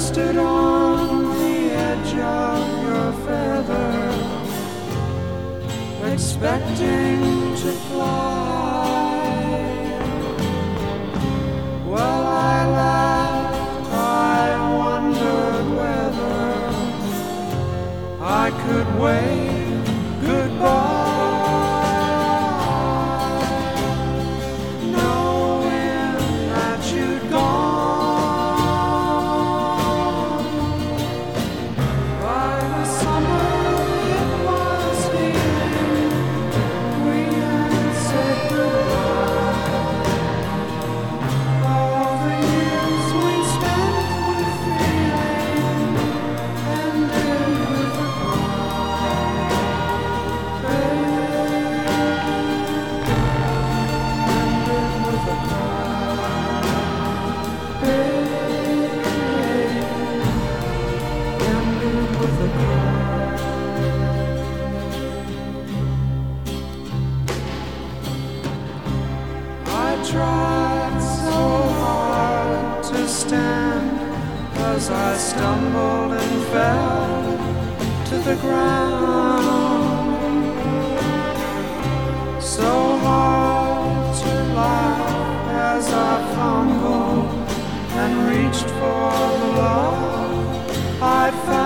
stood on the edge of your feather, expecting to fly. Well, I laughed, I wondered whether I could wave goodbye. Tried so hard to stand as I stumbled and fell to the ground. So hard to laugh as I fumbled and reached for the love I'd found.